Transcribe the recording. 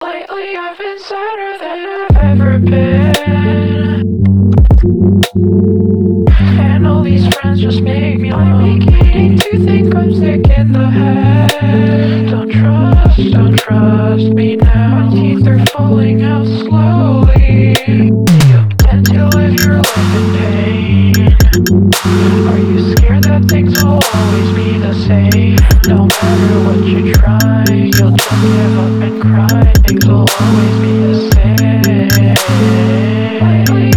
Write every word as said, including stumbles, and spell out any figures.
Lately I've been sadder than I've ever been, and all these friends just make me I'm beginning to think I'm sick in the head. Don't trust, don't trust me now. My teeth are falling out slowly. You tend to live your life in pain. Are you scared that things will always be the same? No matter what you try, you'll just give up and cry. Things will always be the same. Lately